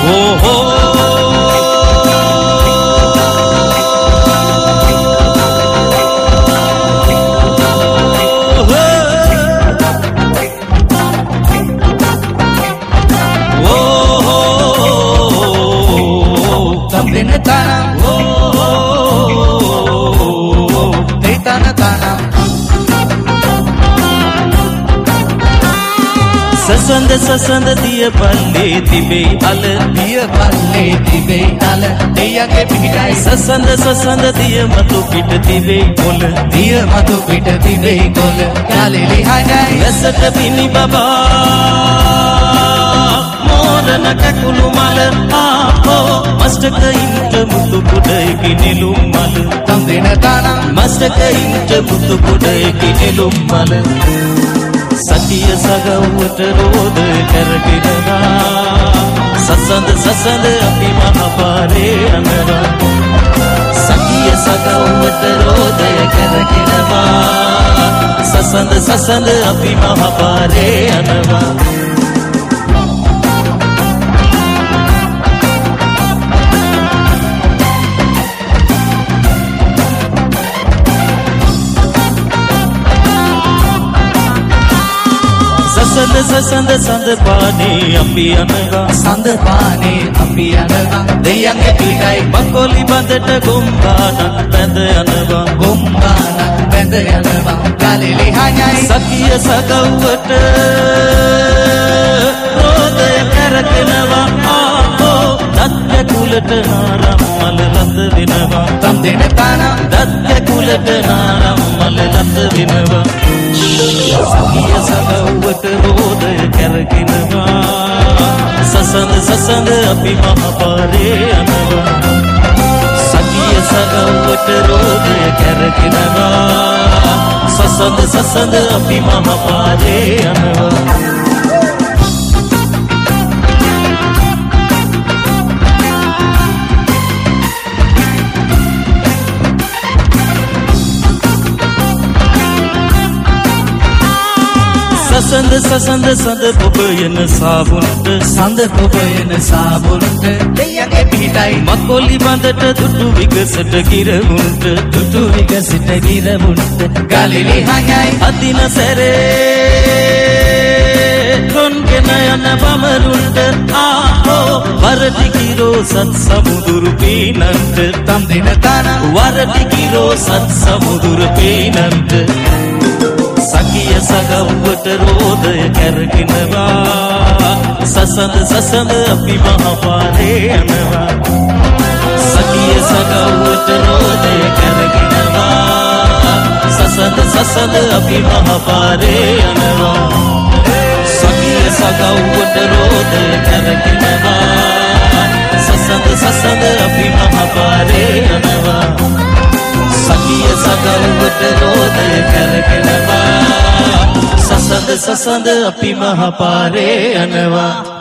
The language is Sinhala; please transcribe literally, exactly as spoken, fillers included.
සසඳ සසඳ දිය පල්ලේ තිබේ අල දිය පල්ලේ තිබේ අල දෙයගේ පිටයි සසඳ සසඳ දිය මතු පිට තිබේ කොළ දිය මතු පිට තිබේ කොළ ගලෙලි හඬයි රසට පිනි බබා මෝරණ කකුළු මල ආපෝ මස්තක ඉන්ට මුතු කුඩේ කිනිලුම් මල තම් දෙන තාන මස්තක ඉන්ට මුතු කුඩේ කිනිලුම් මල සතිය සගව්වට රෝද කරකිනවා සසඳ සසඳ අපි මහපාරේ යනවා සතිය සගව්වට රෝද කරකිනවා සසඳ සසඳ අපි මහපාරේ යනවා සසඳ සසඳ සඳ පානේ අපි යනවා සඳ පානේ අපි යනවා දෙයන්ගේ පිටයි බකොලි බඳට ගොම්බානක් බැඳ යනවා ගොම්බානක් බැඳ යනවා ගලෙලි හඤයි සතිය සගව්වට රෝදය කරකිනවා ආපෝ දත්ත කුලට නාරම් මල ලත වෙනවා තම් දෙන තාන දත්ත කුලට නාරම් මල ලත වෙනවා සතිය සගව්වට රෝදය කරකිනවා සසඳ සසඳ අපි මහපාරේ යනවා සතිය සගව්වට රෝදය කරකිනවා සසඳ සසඳ අපි මහපාරේ යනවා සසඳ සසඳ සඳ පොබයන සාබුන්ට සඳ පොබයන සාබුන්ට දෙයගේ පිටයි මකොලි බඳට දුටු විගසට ගිරවුන්ට දුටු විගසට ගිරවුන්ට ගලෙලි හඤයි අදින සැරේ කොන්ගෙන යන බමරුන්ට ආහෝ වරටි කිරෝ සත් සමුදුරු පීනන්ට තම් දෙන තාන වරටි කිරෝ සත් සමුදුරු පීනන්ට සකිය සගව්වට රෝදය කරකිනවා සසඳ සසඳ අපි මහපාරේ යනවා සකිය සගව්වට රෝදය කරකිනවා සසඳ සසඳ අපි මහපාරේ යනවා සකිය සගව්වට රෝදය කරකිනවා සසඳ සසඳ අපි මහපාරේ යනවා සකිය සගව්වට රෝදය කරකිනවා සසඳ සසඳ අපි මහපාරේ යනවා